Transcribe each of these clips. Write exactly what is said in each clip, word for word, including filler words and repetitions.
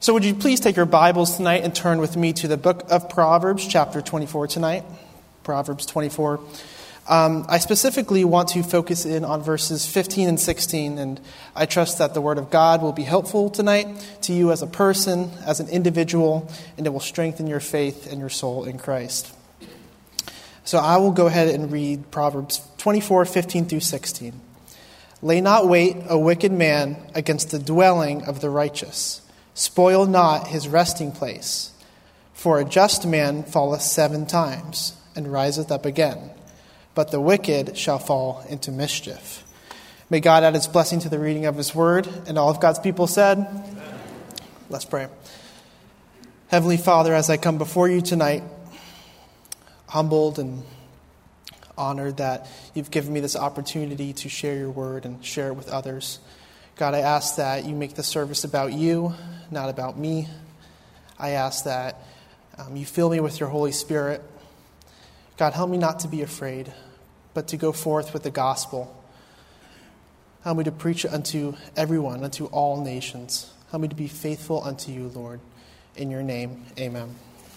So would you please take your Bibles tonight and turn with me to the book of Proverbs, chapter twenty-four tonight. Proverbs twenty-four. Um, I specifically want to focus in on verses fifteen and sixteen, and I trust that the Word of God will be helpful tonight to you as a person, as an individual, and it will strengthen your faith and your soul in Christ. So I will go ahead and read Proverbs twenty-four, fifteen through sixteen. Lay not wait a wicked man against the dwelling of the righteous. Spoil not his resting place. For a just man falleth seven times, and riseth up again. But the wicked shall fall into mischief. May God add his blessing to the reading of his word, and all of God's people said, Amen. Let's pray. Heavenly Father, as I come before you tonight, humbled and honored that you've given me this opportunity to share your word and share it with others. God, I ask that you make the service about you, not about me. I ask that um, you fill me with your Holy Spirit. God, help me not to be afraid, but to go forth with the gospel. Help me to preach unto everyone, unto all nations. Help me to be faithful unto you, Lord. In your name, amen.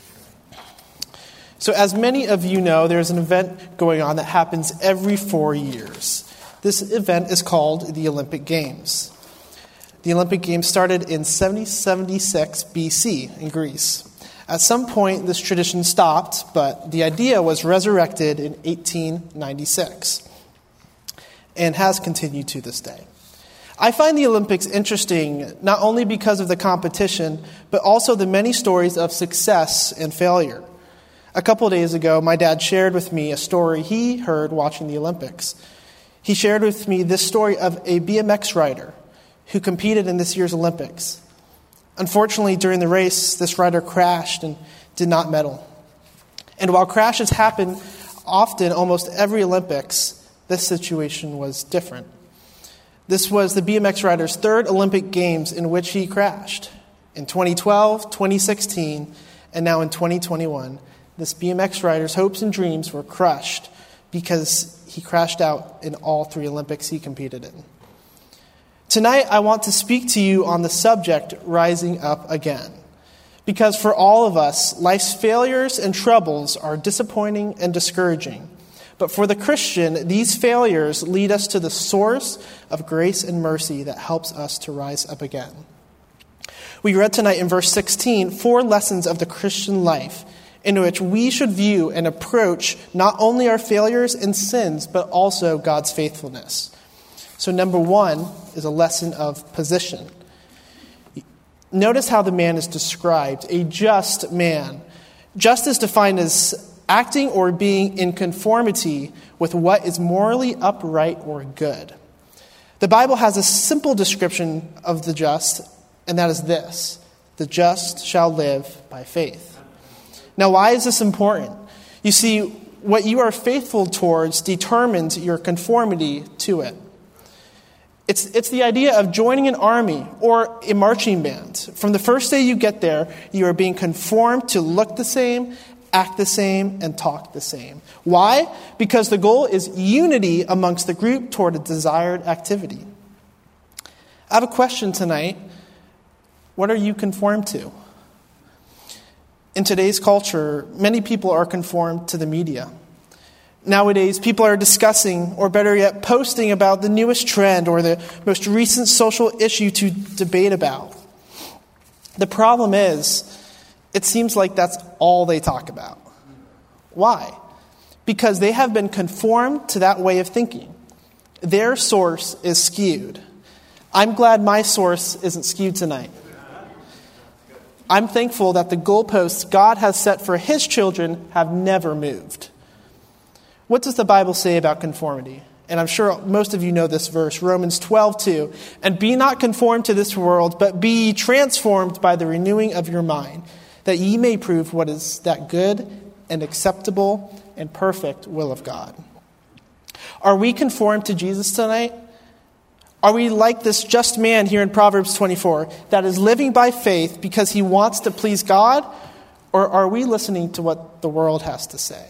So as many of you know, there's an event going on that happens every four years. This event is called the Olympic Games. The Olympic Games started in seventy seventy-six B C in Greece. At some point, this tradition stopped, but the idea was resurrected in eighteen ninety-six and has continued to this day. I find the Olympics interesting not only because of the competition, but also the many stories of success and failure. A couple of days ago, my dad shared with me a story he heard watching the Olympics. He shared with me this story of a B M X rider who competed in this year's Olympics. Unfortunately, during the race, this rider crashed and did not medal. And while crashes happen often, almost every Olympics, this situation was different. This was the B M X rider's third Olympic Games in which he crashed. In twenty twelve, twenty sixteen, and now in twenty twenty-one, this B M X rider's hopes and dreams were crushed because he crashed out in all three Olympics he competed in. Tonight, I want to speak to you on the subject, rising up again. Because for all of us, life's failures and troubles are disappointing and discouraging. But for the Christian, these failures lead us to the source of grace and mercy that helps us to rise up again. We read tonight in verse sixteen, four lessons of the Christian life in which we should view and approach not only our failures and sins, but also God's faithfulness. So number one is a lesson of position. Notice how the man is described, a just man. Just is defined as acting or being in conformity with what is morally upright or good. The Bible has a simple description of the just, and that is this: the just shall live by faith. Now, why is this important? You see, what you are faithful towards determines your conformity to it. It's, it's the idea of joining an army or a marching band. From the first day you get there, you are being conformed to look the same, act the same, and talk the same. Why? Because the goal is unity amongst the group toward a desired activity. I have a question tonight. What are you conformed to? In today's culture, many people are conformed to the media. Nowadays, people are discussing, or better yet, posting about the newest trend or the most recent social issue to debate about. The problem is, it seems like that's all they talk about. Why? Because they have been conformed to that way of thinking. Their source is skewed. I'm glad my source isn't skewed tonight. I'm thankful that the goalposts God has set for his children have never moved. What does the Bible say about conformity? And I'm sure most of you know this verse, Romans twelve two. And be not conformed to this world, but be transformed by the renewing of your mind, that ye may prove what is that good and acceptable and perfect will of God. Are we conformed to Jesus tonight? Are we like this just man here in Proverbs twenty-four that is living by faith because he wants to please God? Or are we listening to what the world has to say?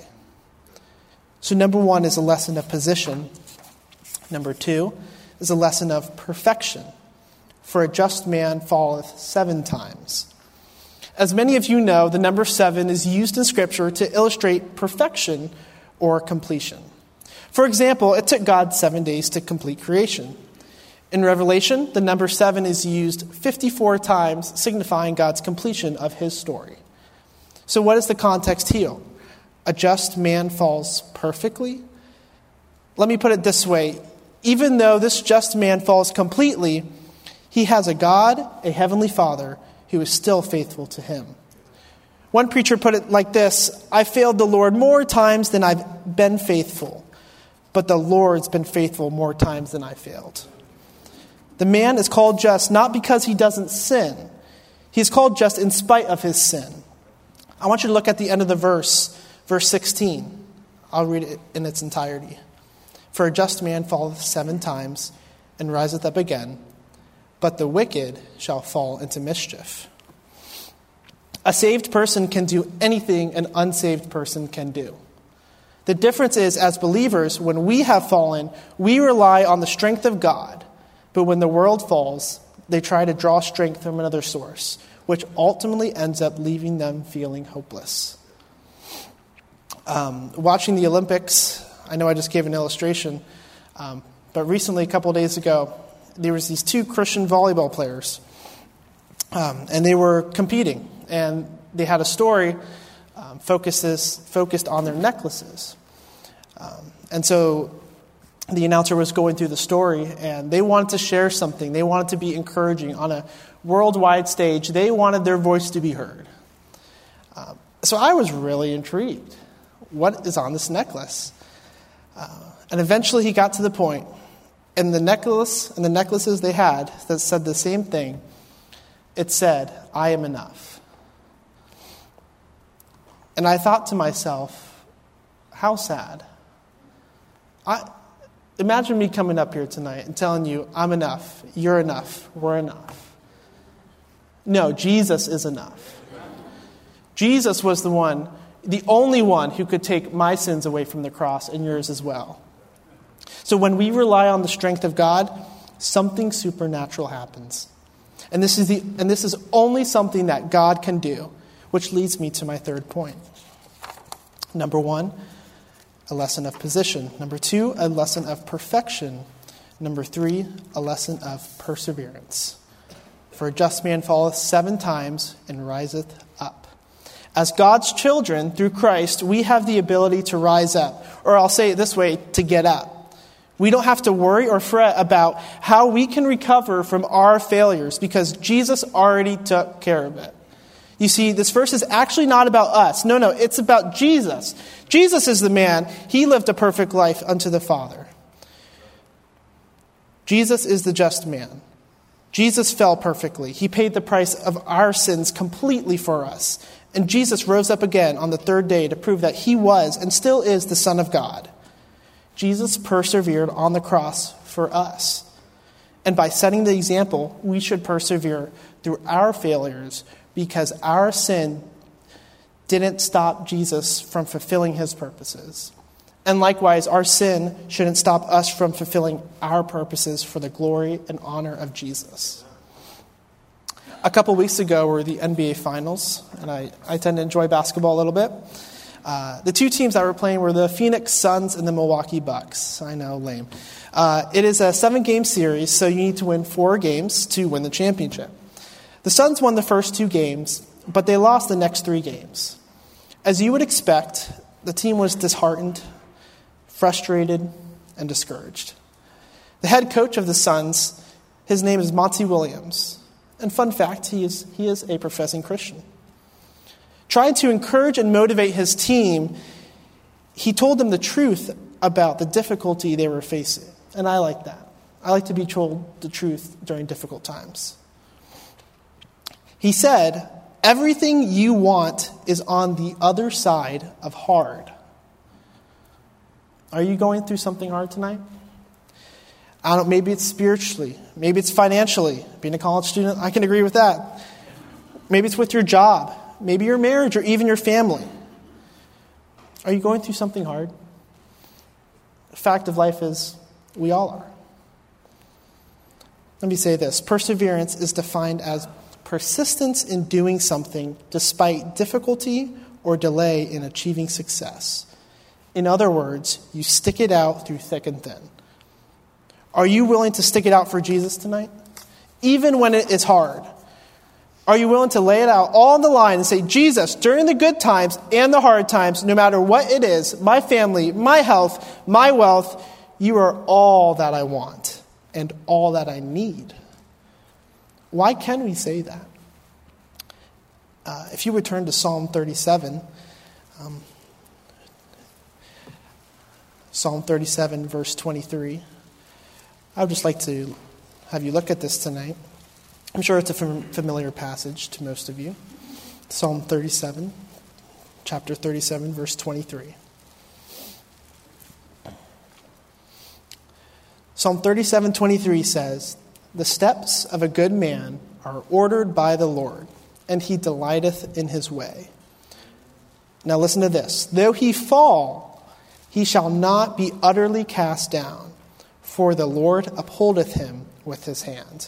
So number one is a lesson of position. Number two is a lesson of perfection. For a just man falleth seven times. As many of you know, the number seven is used in Scripture to illustrate perfection or completion. For example, it took God seven days to complete creation. In Revelation, the number seven is used fifty-four times, signifying God's completion of his story. So what is the context here? A just man falls perfectly? Let me put it this way. Even though this just man falls completely, he has a God, a heavenly Father, who is still faithful to him. One preacher put it like this: I failed the Lord more times than I've been faithful, but the Lord's been faithful more times than I failed. The man is called just not because he doesn't sin. He's called just in spite of his sin. I want you to look at the end of the verse, verse sixteen. I'll read it in its entirety. For a just man falleth seven times and riseth up again, but the wicked shall fall into mischief. A saved person can do anything an unsaved person can do. The difference is, as believers, when we have fallen, we rely on the strength of God. But when the world falls, they try to draw strength from another source, which ultimately ends up leaving them feeling hopeless. Um, watching the Olympics, I know I just gave an illustration, um, but recently, a couple of days ago, there was these two Christian volleyball players, um, and they were competing, and they had a story um, focuses, focused on their necklaces. Um, and so the announcer was going through the story, and they wanted to share something. They wanted to be encouraging on a worldwide stage. They wanted their voice to be heard. Um, so I was really intrigued. What is on this necklace? Uh, and eventually he got to the point, and the necklace and the necklaces they had that said the same thing. It said, I am enough. And I thought to myself, how sad. I imagine me coming up here tonight and telling you, I'm enough, you're enough, we're enough. No, Jesus is enough. Jesus was the one, the only one who could take my sins away from the cross and yours as well. So when we rely on the strength of God, something supernatural happens. And this is the and this is only something that God can do, which leads me to my third point. Number one, a lesson of position. Number two, a lesson of perfection. Number three, a lesson of perseverance. For a just man falleth seven times and riseth up. As God's children, through Christ, we have the ability to rise up. Or I'll say it this way, to get up. We don't have to worry or fret about how we can recover from our failures because Jesus already took care of it. You see, this verse is actually not about us. No, no, it's about Jesus. Jesus is the man. He lived a perfect life unto the Father. Jesus is the just man. Jesus fell perfectly. He paid the price of our sins completely for us. And Jesus rose up again on the third day to prove that he was and still is the Son of God. Jesus persevered on the cross for us. And by setting the example, we should persevere through our failures because our sin didn't stop Jesus from fulfilling his purposes. And likewise, our sin shouldn't stop us from fulfilling our purposes for the glory and honor of Jesus. A couple weeks ago were the N B A Finals, and I, I tend to enjoy basketball a little bit. Uh, the two teams that were playing were the Phoenix Suns and the Milwaukee Bucks. I know, lame. Uh, it is a seven-game series, so you need to win four games to win the championship. The Suns won the first two games, but they lost the next three games. As you would expect, the team was disheartened, frustrated, and discouraged. The head coach of the Suns, his name is Monty Williams. And fun fact, he is, he is a professing Christian. Trying to encourage and motivate his team, he told them the truth about the difficulty they were facing. And I like that. I like to be told the truth during difficult times. He said, everything you want is on the other side of hard. Are you going through something hard tonight? I don't, maybe it's spiritually. Maybe it's financially. Being a college student, I can agree with that. Maybe it's with your job. Maybe your marriage or even your family. Are you going through something hard? The fact of life is we all are. Let me say this. Perseverance is defined as persistence in doing something despite difficulty or delay in achieving success. In other words, you stick it out through thick and thin. Are you willing to stick it out for Jesus tonight? Even when it is hard. Are you willing to lay it out all on the line and say, Jesus, during the good times and the hard times, no matter what it is, my family, my health, my wealth, you are all that I want and all that I need. Why can we say that? Uh, if you would turn to Psalm thirty-seven, um, Psalm thirty-seven, verse twenty-three, I would just like to have you look at this tonight. I'm sure it's a familiar passage to most of you. Psalm thirty-seven, chapter thirty-seven, verse twenty-three. Psalm thirty-seven, twenty-three says, "The steps of a good man are ordered by the Lord, and he delighteth in his way." Now listen to this. "Though he fall, he shall not be utterly cast down, for the Lord upholdeth him with his hand."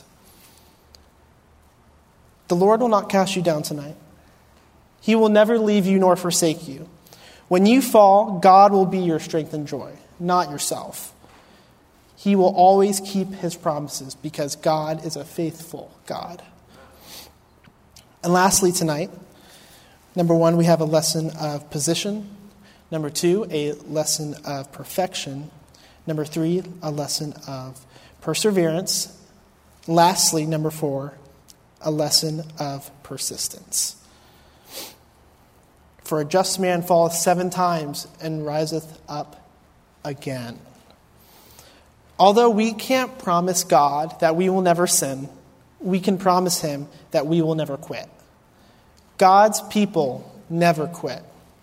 The Lord will not cast you down tonight. He will never leave you nor forsake you. When you fall, God will be your strength and joy, not yourself. He will always keep his promises because God is a faithful God. And lastly tonight, number one, we have a lesson of position. Number two, a lesson of perfection. Number three, a lesson of perseverance. Lastly, number four, a lesson of persistence. "For a just man falleth seven times and riseth up again." Although we can't promise God that we will never sin, we can promise him that we will never quit. God's people never quit.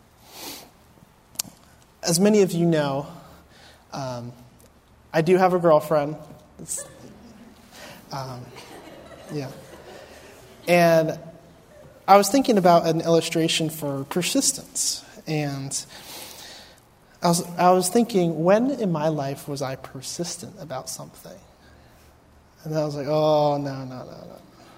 As many of you know, um, I do have a girlfriend. It's, um, yeah. And I was thinking about an illustration for persistence. And I was I was thinking, when in my life was I persistent about something? And I was like, oh, no, no, no, no.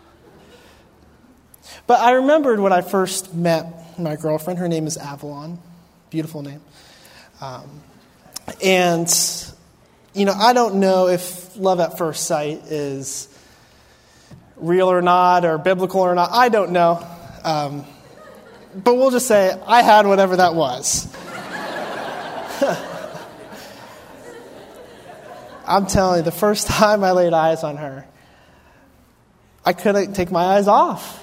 But I remembered when I first met my girlfriend. Her name is Avalon. Beautiful name. Um, and, you know, I don't know if love at first sight is real or not, or biblical or not. I don't know. Um, but we'll just say I had whatever that was. I'm telling you, the first time I laid eyes on her, I couldn't take my eyes off.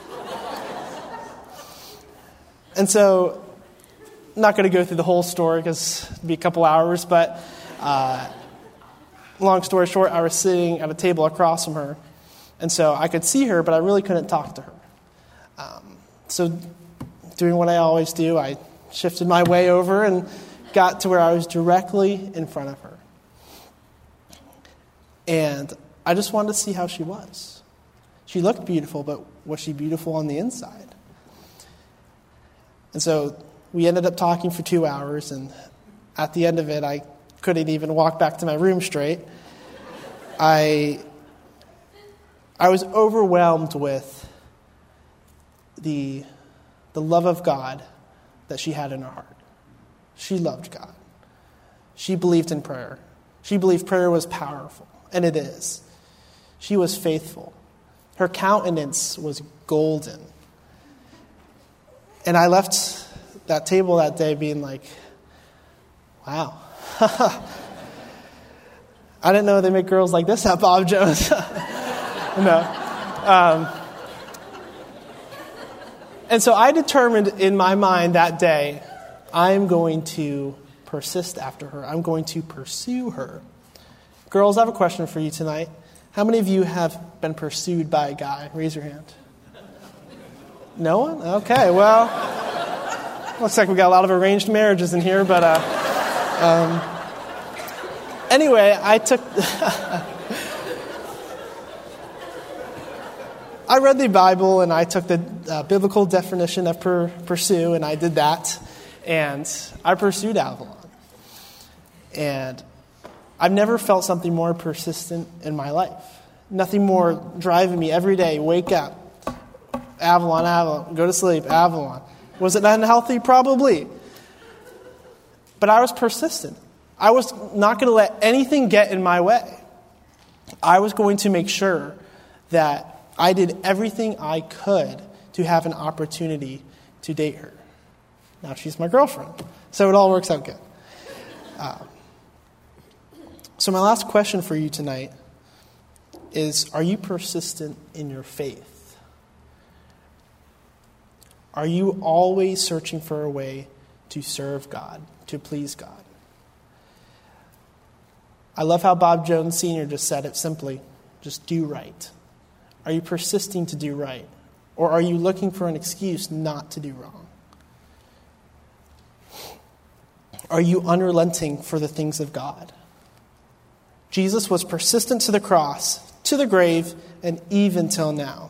And so, I'm not going to go through the whole story because it'd be a couple hours, but uh, long story short, I was sitting at a table across from her. And so I could see her, but I really couldn't talk to her. Um, so doing what I always do, I shifted my way over and got to where I was directly in front of her. And I just wanted to see how she was. She looked beautiful, but was she beautiful on the inside? And so we ended up talking for two hours, and at the end of it, I couldn't even walk back to my room straight. I... I was overwhelmed with the, the love of God that she had in her heart. She loved God. She believed in prayer. She believed prayer was powerful, and it is. She was faithful. Her countenance was golden. And I left that table that day being like, wow. I didn't know they make girls like this at Bob Jones. No. Um, and so I determined in my mind that day, I'm going to persist after her. I'm going to pursue her. Girls, I have a question for you tonight. How many of you have been pursued by a guy? Raise your hand. No one? Okay, well, looks like we got a lot of arranged marriages in here, but uh, um, anyway, I took... I read the Bible, and I took the uh, biblical definition of per- pursue, and I did that. And I pursued Avalon. And I've never felt something more persistent in my life. Nothing more driving me every day. Wake up. Avalon, Avalon. Go to sleep. Avalon. Was it unhealthy? Probably. But I was persistent. I was not going to let anything get in my way. I was going to make sure that I did everything I could to have an opportunity to date her. Now she's my girlfriend. So it all works out good. Uh, so my last question for you tonight is, are you persistent in your faith? Are you always searching for a way to serve God, to please God? I love how Bob Jones Senior just said it simply. Just do right. Are you persisting to do right? Or are you looking for an excuse not to do wrong? Are you unrelenting for the things of God? Jesus was persistent to the cross, to the grave, and even till now.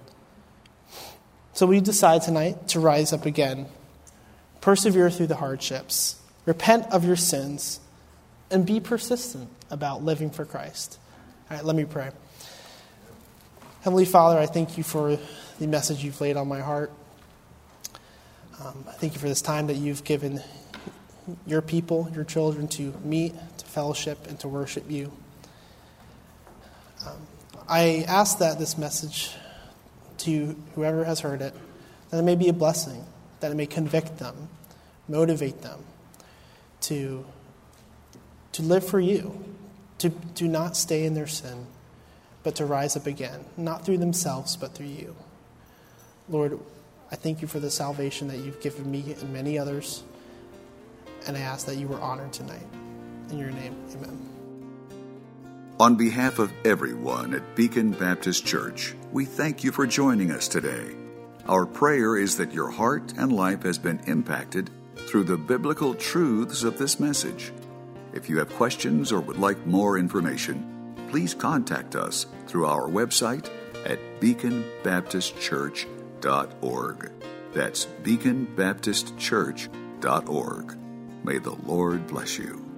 So we decide tonight to rise up again, persevere through the hardships, repent of your sins, and be persistent about living for Christ. All right, let me pray. Heavenly Father, I thank you for the message you've laid on my heart. Um, I thank you for this time that you've given your people, your children, to meet, to fellowship, and to worship you. Um, I ask that this message to whoever has heard it, that it may be a blessing, that it may convict them, motivate them to, to live for you, to do not stay in their sin, but to rise up again, not through themselves, but through you. Lord, I thank you for the salvation that you've given me and many others, and I ask that you were honored tonight. In your name, amen. On behalf of everyone at Beacon Baptist Church, we thank you for joining us today. Our prayer is that your heart and life has been impacted through the biblical truths of this message. If you have questions or would like more information, please contact us through our website at beacon baptist church dot org. That's beacon baptist church dot org. May the Lord bless you.